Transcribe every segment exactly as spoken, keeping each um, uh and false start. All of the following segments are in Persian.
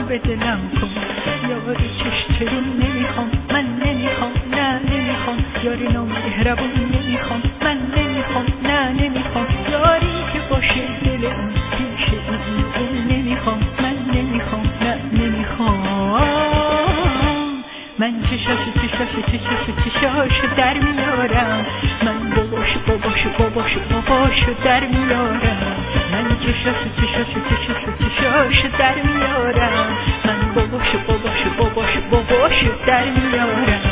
به دلم کن. یار چشترون نمیخوام، من نمیخوام، نه نمیخوام. یاری نامهربون نمیخوام، من نمیخوام، نه نمیخوام. یاری که باشه دل اون پیش این اون نمیخوام، من نمیخوام، نه نمیخوام. من چشاش چشاش چشاش چشاش در میارم، من باباش باباش باباش باباش در میارم. من چشاش چشاش چشاش چشاش در میارم، من باباش باباش باباش باباش در میارم.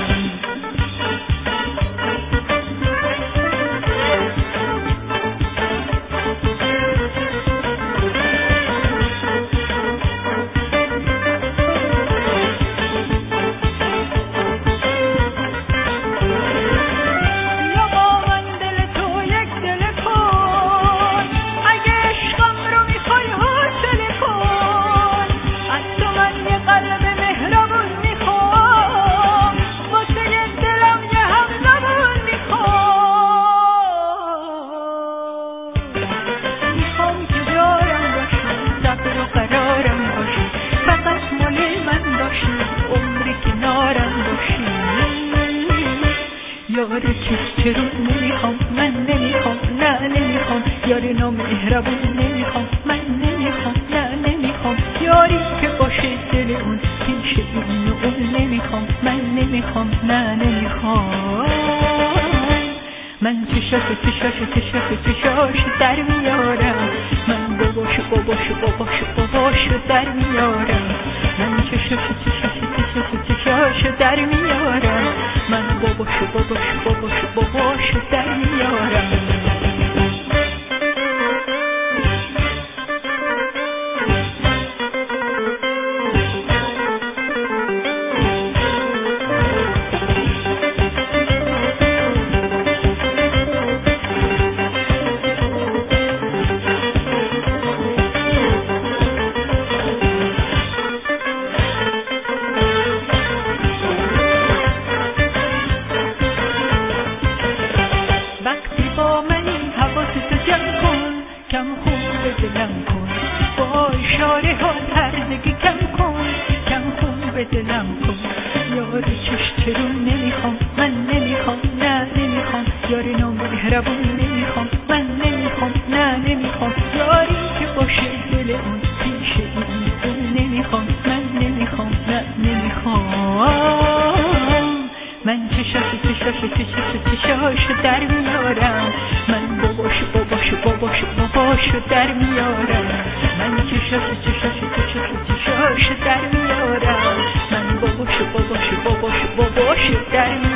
یار چشترون نمیخوام، من نمیخوام، نه نمیخوام. یاری نامهربون نمیخوام، من نمیخوام، نه نمیخوام. یاری که باشه دل اون پیش این اون نمیخوام، من نمیخوام، نه نمیخوام. من چشاش چشاش چشاش چشاش در میارم، من باباش باباش باباش باباش در میارم. من چشاش چشاش چشاش چشاش در میارم، من باباش باباش باباش باباش در میارم. کم خون به دلم کن، با اشاره ها ترزگی کم کن، کم خون به دلم کن. یار چشترون نمیخوام، من نمیخوام، نه نمیخوام. یاری نامهربون نمیخوام، من نمیخوام، نه نمیخوام. یاری که باشه دل اون پیش این اون نمیخوام، من نمیخوام، نه نمیخوام. من چشاش چشاش چشاش چشاش در میارم، من باباش باباش باباش باباش در میارم. من چشاش چشاش چشاش چشاش در میارم، من باباش باباش باباش باباش در میارم.